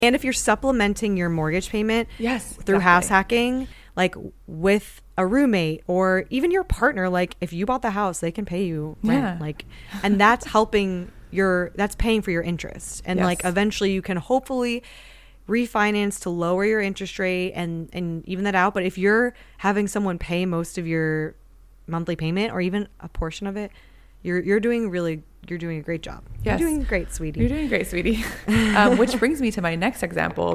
And if you're supplementing your mortgage payment through house hacking, like with a roommate or even your partner, like if you bought the house, they can pay you rent, like, and that's that's paying for your interest. And like eventually you can hopefully refinance to lower your interest rate and even that out. But if you're having someone pay most of your monthly payment or even a portion of it, you're doing a great job. You're doing great, sweetie. You're doing great, sweetie. Which brings me to my next example.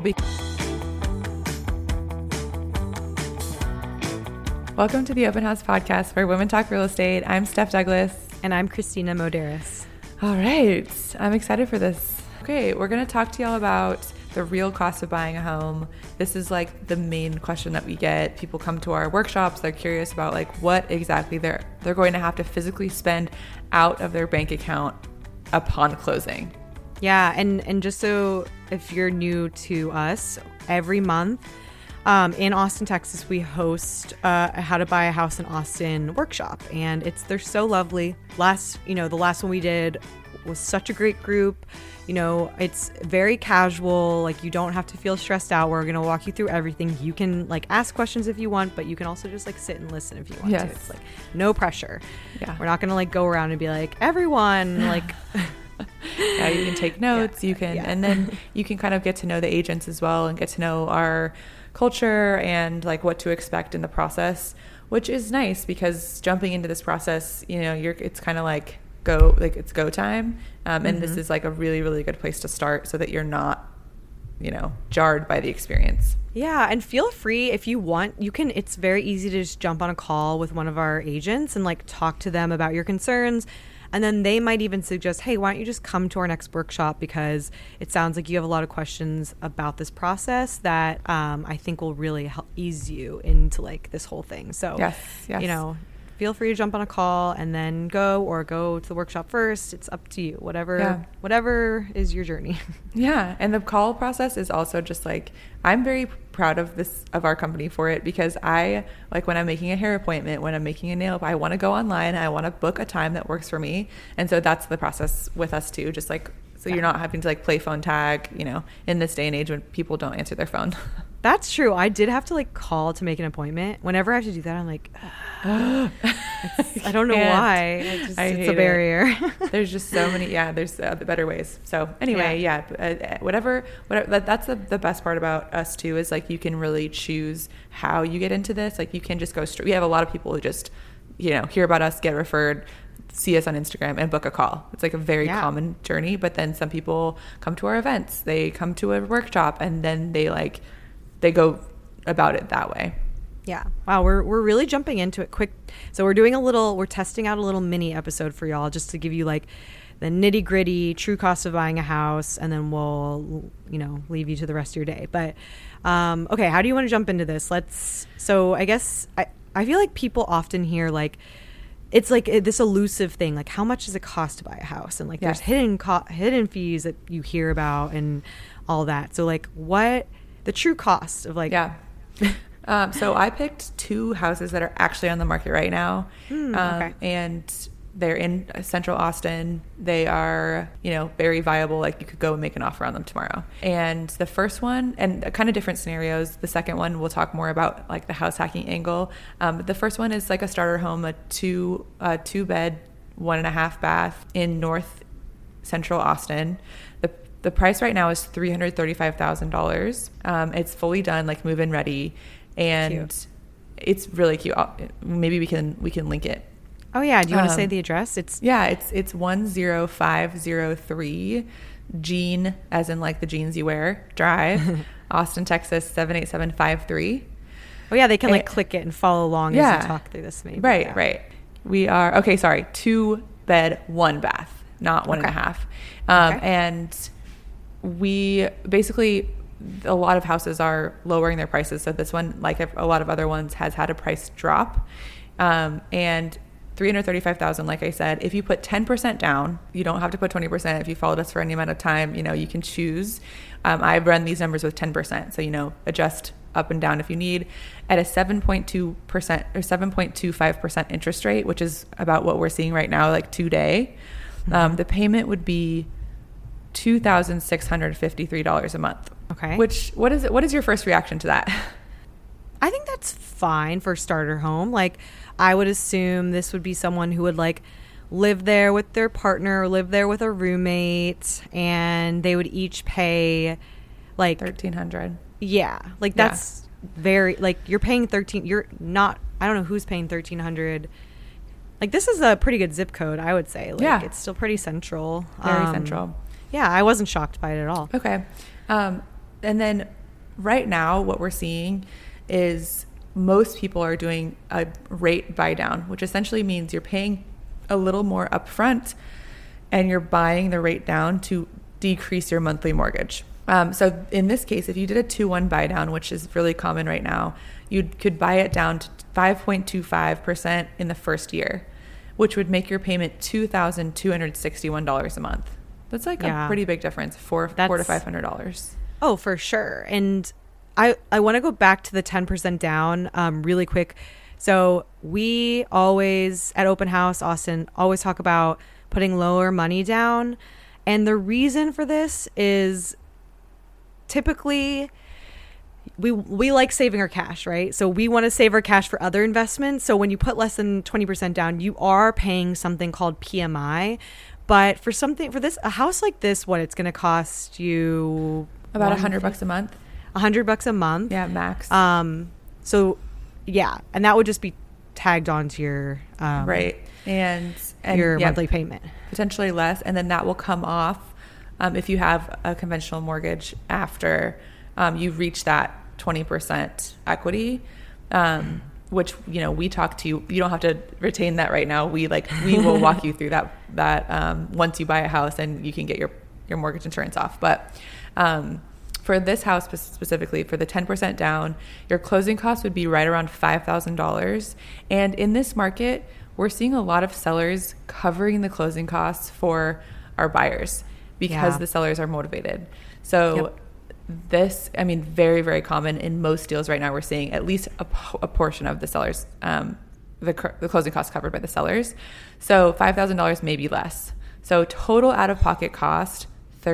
Welcome to the Open House Podcast, where women talk real estate. I'm Steph Douglas. And I'm Christina Moderas. All right. I'm excited for this. Okay, we're going to talk to y'all about the real cost of buying a home. This is like the main question that we get. People come to our workshops. They're curious about like what exactly they're going to have to physically spend out of their bank account upon closing. Yeah, and just so if you're new to us, every month in Austin, Texas, we host a How to Buy a House in Austin workshop, and they're so lovely. The last one we did was such a great group. It's very casual. Like, you don't have to feel stressed out. We're going to walk you through everything. You can like ask questions if you want, but you can also just like sit and listen if you want to. It's like no pressure. Yeah. We're not going to like go around and be like, everyone like, yeah, you can take notes. And then you can kind of get to know the agents as well and get to know our culture and like what to expect in the process, which is nice because jumping into this process, it's kind of like, it's go time. And this is like a really, really good place to start so that you're not, jarred by the experience. Yeah. And feel free if you want, it's very easy to just jump on a call with one of our agents and like talk to them about your concerns. And then they might even suggest, hey, why don't you just come to our next workshop, because it sounds like you have a lot of questions about this process that I think will really help ease you into like this whole thing. So, yes. Feel free to jump on a call and then go to the workshop first. It's up to you, whatever is your journey. Yeah. And the call process is also just like, I'm very proud of our company for it, because I like when I'm making a hair appointment, when I'm making a nail, I want to go online. I want to book a time that works for me. And so that's the process with us too. Just like, so you're not having to like play phone tag, in this day and age when people don't answer their phone. That's true. I did have to like call to make an appointment. Whenever I have to do that, I'm like, I don't know why. It's a barrier. There's just so many. Yeah, there's better ways. So anyway, whatever. That's the best part about us too, is like you can really choose how you get into this. Like you can just go straight. We have a lot of people who just, hear about us, get referred, see us on Instagram and book a call. It's like a very common journey. But then some people come to our events, they come to a workshop, and then they go about it that way. Yeah. Wow. We're really jumping into it quick. So we're testing out a little mini episode for y'all just to give you like the nitty gritty true cost of buying a house. And then we'll, leave you to the rest of your day. But, okay. How do you want to jump into this? So I guess I feel like people often hear like, it's like this elusive thing. Like, how much does it cost to buy a house? And like, there's hidden fees that you hear about and all that. So like the true cost of like, so I picked two houses that are actually on the market right now. Okay. And they're in central Austin. They are, very viable. Like you could go and make an offer on them tomorrow. And the first one, and kind of different scenarios. The second one, we'll talk more about like the house hacking angle. The first one is like a starter home, a two bed, 1.5 bath in North Central Austin. The price right now is $335,000. It's fully done, like move-in ready, and cute. It's really cute. Maybe we can link it. Oh yeah, do you want to say the address? It's 10503 Jean, as in like the jeans you wear, Drive, Austin, Texas 78753. Oh yeah, they can like click it and follow along as you talk through this. Maybe right. We are 2 bed, 1 bath, not 1.5. And we basically, a lot of houses are lowering their prices. So this one, like a lot of other ones, has had a price drop. And $335,000, like I said, if you put 10% down, you don't have to put 20%. If you followed us for any amount of time, you can choose. I've run these numbers with 10%. So, adjust up and down if you need, at a 7.2% or 7.25% interest rate, which is about what we're seeing right now, like today. The payment would be $2,653 a month. Okay. What is your first reaction to that? I think that's fine for starter home. Like, I would assume this would be someone who would like live there with their partner or live there with a roommate, and they would each pay like $1,300. Yeah. Like, that's very, like, you're paying 13. You're not, I don't know who's paying 1,300. Like, this is a pretty good zip code, I would say. Like, it's still pretty central. Very central. Yeah, I wasn't shocked by it at all. Okay. And then right now, what we're seeing is most people are doing a rate buy down, which essentially means you're paying a little more upfront and you're buying the rate down to decrease your monthly mortgage. So in this case, if you did a 2-1 buy down, which is really common right now, you could buy it down to 5.25% in the first year, which would make your payment $2,261 a month. That's like a pretty big difference, $400 to $500. Oh, for sure. And I want to go back to the 10% down really quick. So we always, at Open House Austin, always talk about putting lower money down. And the reason for this is typically we like saving our cash, right? So we want to save our cash for other investments. So when you put less than 20% down, you are paying something called PMI. But for a house like this, what it's going to cost you about $100 a month. $100 a month. Yeah, max. So yeah, and that would just be tagged onto your right, and your monthly payment, potentially less, and then that will come off if you have a conventional mortgage after you've reached that 20% equity. Which, you know, we talk to you. You don't have to retain that right now. We will walk you through that once you buy a house and you can get your mortgage insurance off. But for this house specifically, for the 10% down, your closing costs would be right around $5,000. And in this market, we're seeing a lot of sellers covering the closing costs for our buyers because the sellers are motivated. So this, I mean, very, very common in most deals right now. We're seeing at least a portion of the sellers, the closing costs covered by the sellers. So $5,000, maybe less. So total out-of-pocket cost,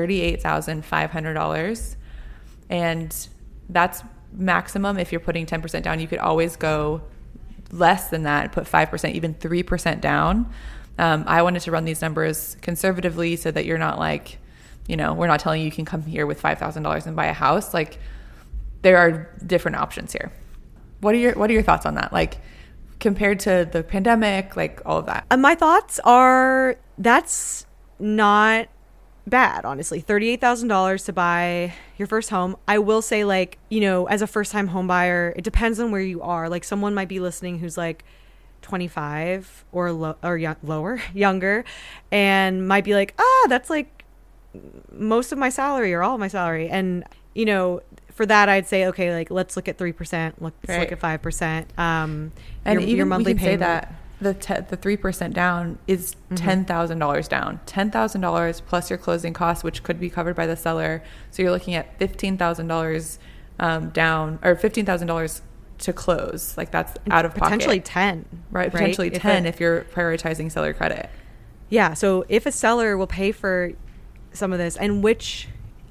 $38,500. And that's maximum. If you're putting 10% down, you could always go less than that and put 5%, even 3% down. I wanted to run these numbers conservatively so that you're not like, you know, we're not telling you can come here with $5,000 and buy a house. Like, there are different options here. What are your thoughts on that? Like, compared to the pandemic, like all of that? My thoughts are that's not bad, honestly. $38,000 to buy your first home. I will say, like, you know, as a first-time home buyer, it depends on where you are. Like, someone might be listening who's like 25 or younger, and might be like, that's like most of my salary or all of my salary. And, you know, for that, I'd say, okay, like, let's look at 3%. Let's look at 5%. And your monthly payment. Say that the 3% down is $10,000 down. $10,000 plus your closing costs, which could be covered by the seller. So you're looking at $15,000 down, or $15,000 to close. Like, that's out of pocket. Potentially 10. Right, potentially 10 if you're prioritizing seller credit. Yeah, so if a seller will pay for some of this, and which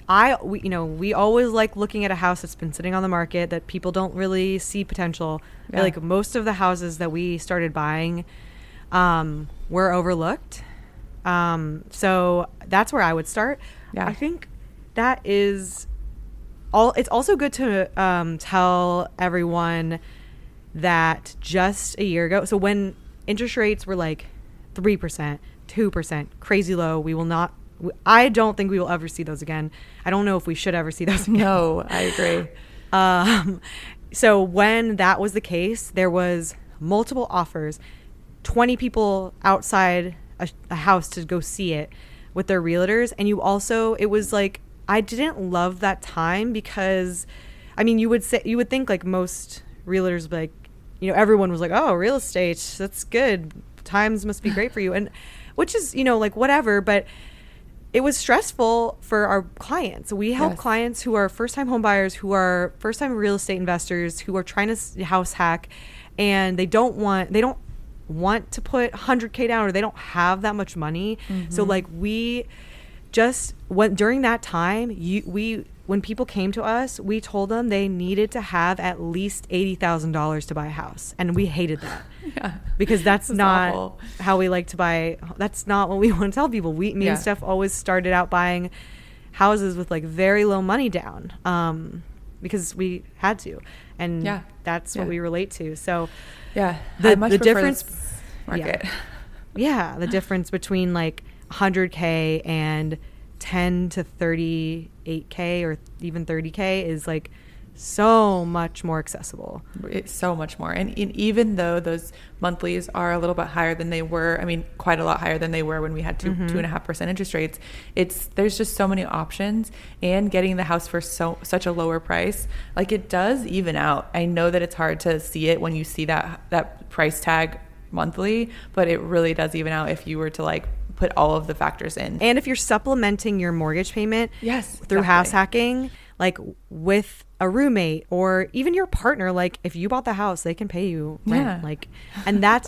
we always like looking at a house that's been sitting on the market that people don't really see potential. Yeah. Like, most of the houses that we started buying were overlooked. So that's where I would start. Yeah. I think that is all. It's also good to tell everyone that just a year ago, so when interest rates were like 3%, 2%, crazy low, I don't think we will ever see those again. I don't know if we should ever see those again. No, I agree. So when that was the case, there was multiple offers, 20 people outside a house to go see it with their realtors. And it was like, I didn't love that time because, I mean, you would think like most realtors, like, you know, everyone was like, oh, real estate, that's good. Times must be great for you. And which is, you know, like, whatever, but it was stressful for our clients. We help clients who are first-time home buyers, who are first-time real estate investors, who are trying to house hack, and they don't want to put $100K down, or they don't have that much money. Mm-hmm. So, like, just during that time, when people came to us, we told them they needed to have at least $80,000 to buy a house. And we hated that. Yeah. Because that's not awful. How we like to buy. That's not what we want to tell people. Me and Steph always started out buying houses with like very low money down, because we had to. And that's what we relate to. So the difference market. Yeah. The difference between like 100K and 10 to 38K or even 30K is like so much more accessible. It's so much more. And even though those monthlies are a little bit higher than they were, I mean, quite a lot higher than they were when we had 2.5% interest rates, there's just so many options, and getting the house for such a lower price, like it does even out. I know that it's hard to see it when you see that price tag monthly, but it really does even out if you were to like put all of the factors in. And if you're supplementing your mortgage payment through house hacking, like with a roommate or even your partner, like if you bought the house, they can pay you rent, like, and that's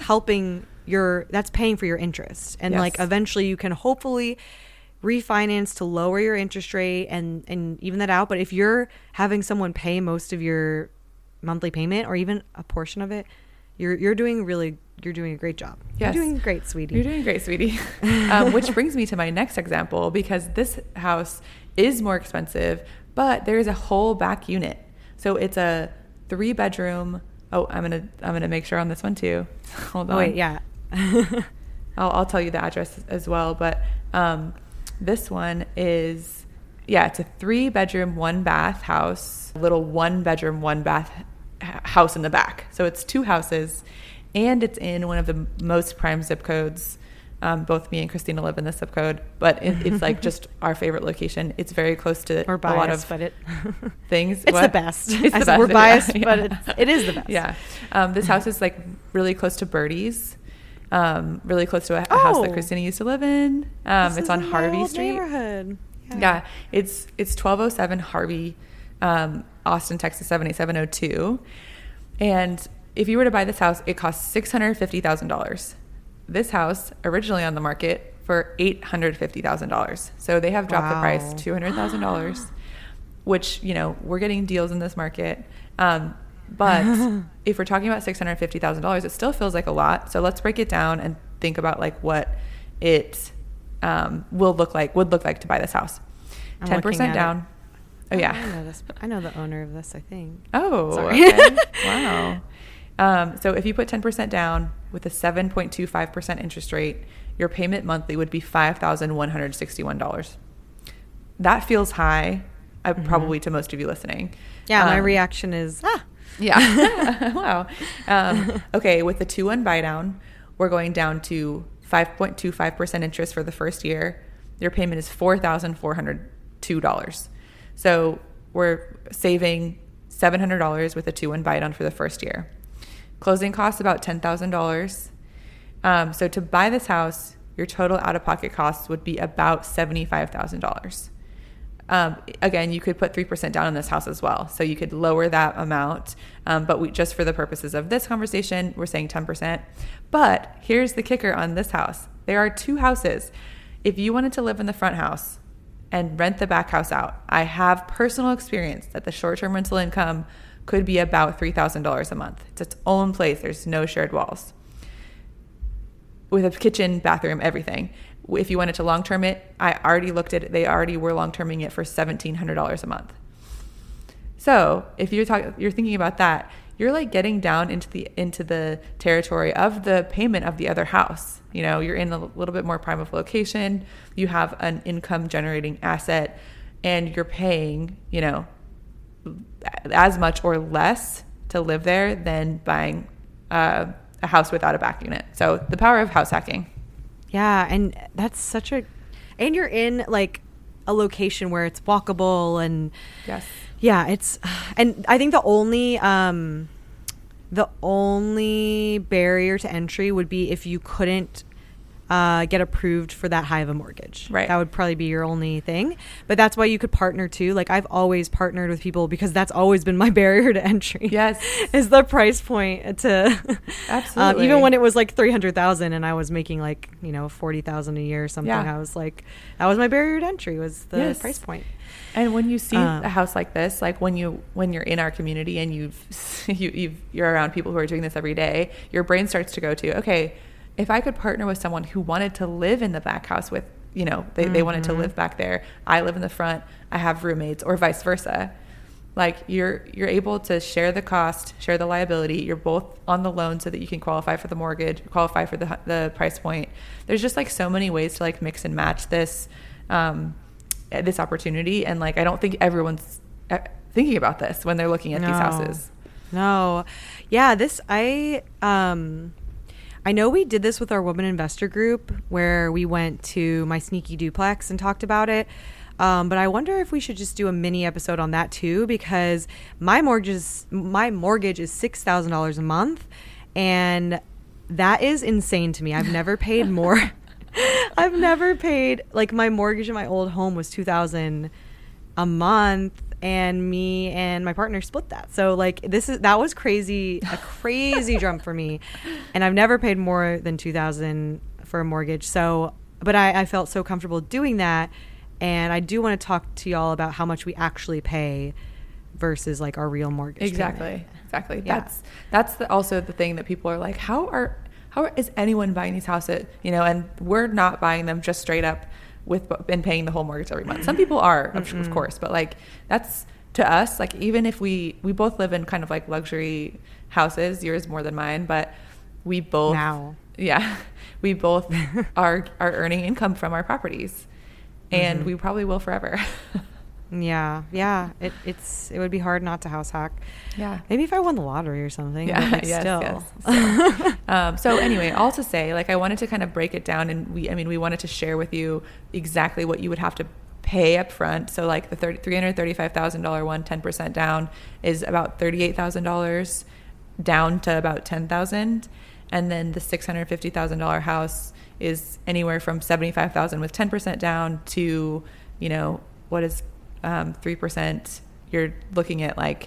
that's paying for your interest. And like eventually you can hopefully refinance to lower your interest rate and even that out. But if you're having someone pay most of your monthly payment or even a portion of it, you're doing a great job. Yes. You're doing great, sweetie. You're doing great, sweetie. Which brings me to my next example, because this house is more expensive, but there is a whole back unit. So it's a 3-bedroom. Oh, I'm gonna make sure on this one too. Hold on. Oh, wait, yeah. I'll tell you the address as well. But this one is it's a 3-bedroom, 1-bath house. A little 1-bedroom, 1-bath house in the back. So it's 2 houses. And it's in one of the most prime zip codes. Both me and Christina live in this zip code, but it's like just our favorite location. It's very close to a lot of things. It's the best. It's the best. We're biased, but it is the best. Yeah. This house is like really close to Birdie's, really close to a house that Christina used to live in. It's on Harvey Street. Neighborhood. Yeah. It's 1207 Harvey, Austin, Texas 78702. And if you were to buy this house, it costs $650,000. This house originally on the market for $850,000. So they have dropped the price $200,000, which, we're getting deals in this market. But if we're talking about $650,000, it still feels like a lot. So let's break it down and think about like what it would look like to buy this house. 10% down. Oh yeah. I know this. I know the owner of this, I think. Oh, sorry. Okay. Wow. So if you put 10% down with a 7.25% interest rate, your payment monthly would be $5,161. That feels high, probably to most of you listening. Yeah, my reaction is, Yeah. Wow. Okay, with the 2-1 buy down, we're going down to 5.25% interest for the first year. Your payment is $4,402. So we're saving $700 with a 2-1 buy down for the first year. Closing costs about $10,000. So to buy this house, your total out-of-pocket costs would be about $75,000. Again, you could put 3% down on this house as well. So you could lower that amount. But just for the purposes of this conversation, we're saying 10%. But here's the kicker on this house. There are 2 houses. If you wanted to live in the front house and rent the back house out, I have personal experience that the short-term rental income could be about $3,000 a month. It's its own place. There's no shared walls. With a kitchen, bathroom, everything. If you wanted to long-term it, I already looked at it. They already were long-terming it for $1,700 a month. So if you're thinking about that, you're like getting down into the territory of the payment of the other house. You're in a little bit more prime of location. You have an income-generating asset, and you're paying, as much or less to live there than buying a house without a back unit. So the power of house hacking. Yeah, and that's and you're in like a location where it's walkable and yes. Yeah, and I think the only barrier to entry would be if you couldn't get approved for that high of a mortgage. Right. That would probably be your only thing. But that's why you could partner too. Like I've always partnered with people because that's always been my barrier to entry. Yes. Is the price point to Absolutely. even when it was like 300,000 and I was making like, 40,000 a year or something, I was like, that was my barrier to entry, was the price point. And when you see a house like this, like when you're in our community and you're around people who are doing this every day, your brain starts to go to, okay, if I could partner with someone who wanted to live in the back house with, they wanted to live back there, I live in the front, I have roommates, or vice versa. Like you're able to share the cost, share the liability. You're both on the loan so that you can qualify for the mortgage, qualify for the price point. There's just like so many ways to like mix and match this opportunity. And like, I don't think everyone's thinking about this when they're looking at these houses. No. Yeah. I know we did this with our woman investor group where we went to my sneaky duplex and talked about it. But I wonder if we should just do a mini episode on that too, because my mortgage is $6,000 a month. And that is insane to me. I've never paid more. I've never paid, like my mortgage in my old home was $2,000 a month. And me and my partner split that. So like that was crazy, a crazy jump for me. And I've never paid more than $2,000 for a mortgage. So, but I felt so comfortable doing that. And I do want to talk to y'all about how much we actually pay versus like our real mortgage. Exactly. Yeah. That's also the thing that people are like, how is anyone buying these houses? And we're not buying them just straight up and paying the whole mortgage every month. Some people are, of course, but like that's to us, like even if we both live in kind of like luxury houses, yours more than mine, but we both are earning income from our properties, and we probably will forever. Yeah. It would be hard not to house hack. Yeah. Maybe if I won the lottery or something. Yeah. But Yes. So anyway, all to say, like I wanted to kind of break it down, and we wanted to share with you exactly what you would have to pay up front. So like the $335,000 one, 10% down is about $38,000 down to about $10,000. And then the $650,000 house is anywhere from $75,000 with 10% down to, what is 3%, you're looking at like,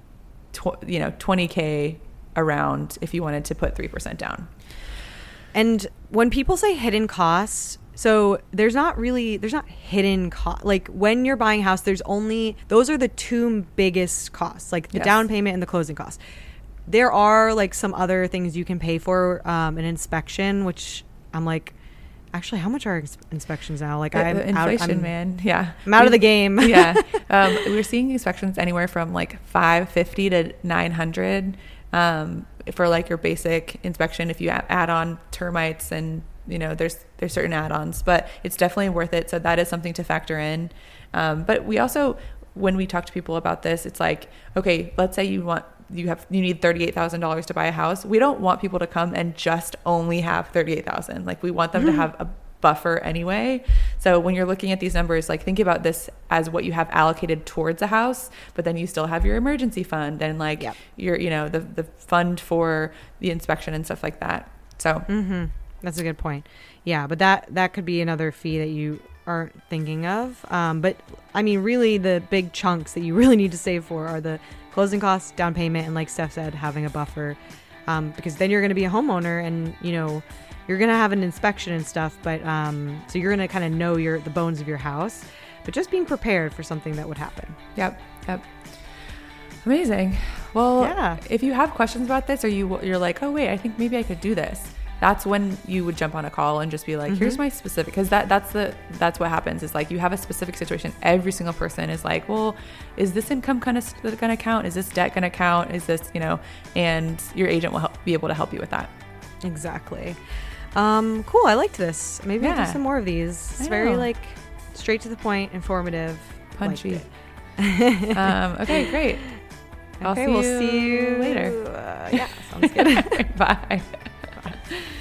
$20K around if you wanted to put 3% down. And when people say hidden costs, so there's not hidden cost. Like when you're buying a house, those are the two biggest costs, like the down payment and the closing costs. There are like some other things you can pay for, an inspection, which I'm like, actually, how much are inspections now? Like inflation, man. Yeah. I'm out of the game. Yeah. We're seeing inspections anywhere from like $550 to $900 for like your basic inspection. If you add on termites and, there's certain add-ons, but it's definitely worth it. So that is something to factor in. But we also, when we talk to people about this, it's like, okay, let's say you need $38,000 to buy a house. We don't want people to come and just only have $38,000. Like we want them to have a buffer anyway. So when you're looking at these numbers, like think about this as what you have allocated towards a house, but then you still have your emergency fund and like your, the fund for the inspection and stuff like that. So that's a good point. Yeah. But that could be another fee that you aren't thinking of. But I mean, really the big chunks that you really need to save for are the closing costs, down payment, and like Steph said, having a buffer, because then you're going to be a homeowner and, you're going to have an inspection and stuff. But so you're going to kind of know the bones of your house, but just being prepared for something that would happen. Yep. Amazing. Well, if you have questions about this, or you're like, oh, wait, I think maybe I could do this. That's when you would jump on a call and just be like, here's my specific, because that's what happens is like you have a specific situation. Every single person is like, well, is this income kind of going to count? Is this debt going to count? Is this, and your agent will be able to help you with that. Exactly. Cool. I liked this. Maybe I'll do some more of these. It's very like straight to the point, informative, punchy. Okay, great. We'll see you later. Sounds good. Bye.